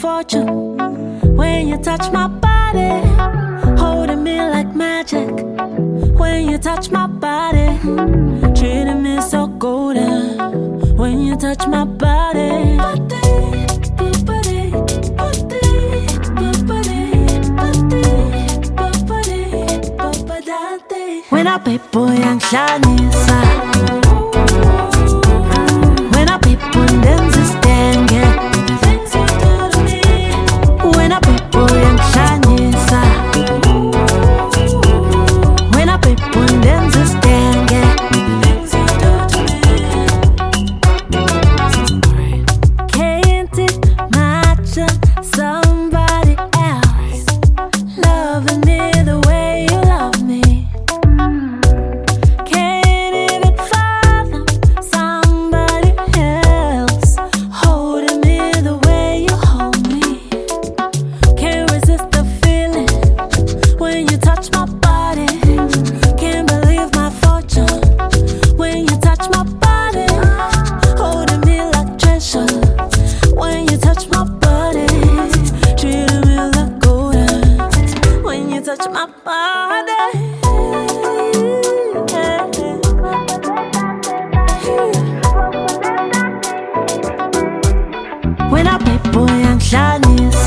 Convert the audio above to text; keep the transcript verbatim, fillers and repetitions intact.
fortune. When you touch my body, holding me like magic. When you touch my body, treating me so golden. When you touch my body, when I pay boy ang hlanisa, when I pay boy ndenza isitenge, when I pay boy ang hlanisa, when I pay boy ndenza isitenge. Can't imagine somebody else loving me the way you love me. Touch my body, when I pay boy ang hlanisa.